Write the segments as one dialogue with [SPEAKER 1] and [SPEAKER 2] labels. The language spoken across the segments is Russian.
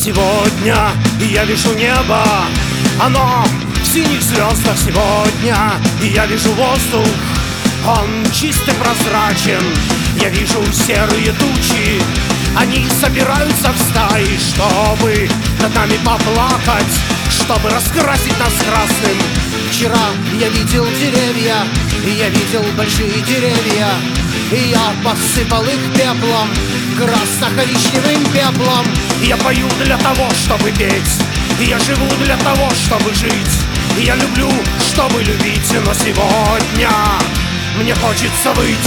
[SPEAKER 1] Сегодня я вижу небо, оно в синих звездах. Сегодня я вижу воздух, он чист и прозрачен. Я вижу серые тучи, они собираются в стаи, чтобы над нами поплакать, чтобы раскрасить нас красным. Вчера я видел деревья, и я видел большие деревья, и я посыпал их пеплом, красно-коричневым пеплом. Я пою для того, чтобы петь, и я живу для того, чтобы жить, и я люблю, чтобы любить, но сегодня мне хочется выть.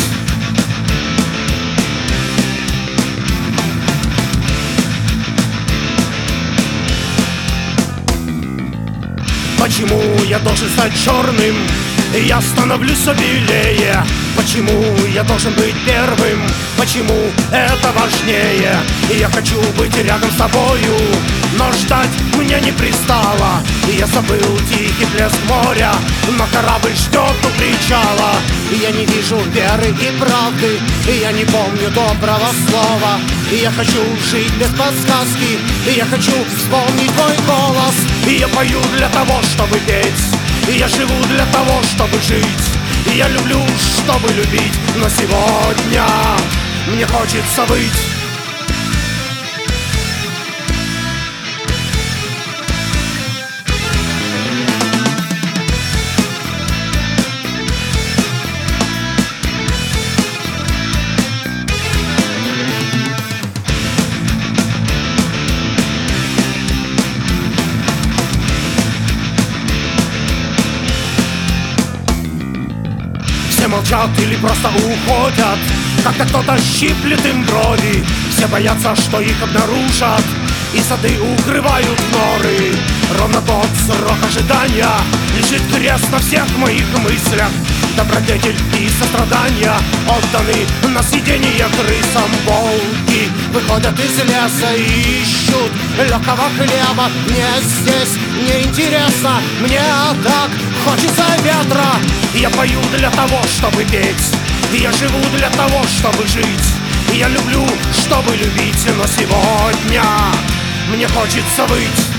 [SPEAKER 1] Почему я должен стать черным, и я становлюсь все белее? Почему я должен быть первым? Почему это важнее? И я хочу быть рядом с тобою, но ждать мне не пристало. И я забыл тихий плеск моря, но корабль ждет у причала. И я не вижу веры и правды, и я не помню доброго слова. И я хочу жить без подсказки, и я хочу вспомнить твой голос. И я пою для того, чтобы петь, и я живу для того, чтобы жить, и я люблю, чтобы любить, но сегодня мне хочется быть. Все молчат или просто уходят, когда кто-то щиплет им брови. Все боятся, что их обнаружат, и сады укрывают норы. Ровно тот срок ожидания лежит крест на всех моих мыслях. Добродетель и сострадания отданы на съедение крысам. Волки выходят из леса и ищут легкого хлеба. Мне здесь неинтересно, мне так хочется ветра. Я пою для того, чтобы петь, и я живу для того, чтобы жить, и я люблю, чтобы любить, но сегодня мне хочется выть.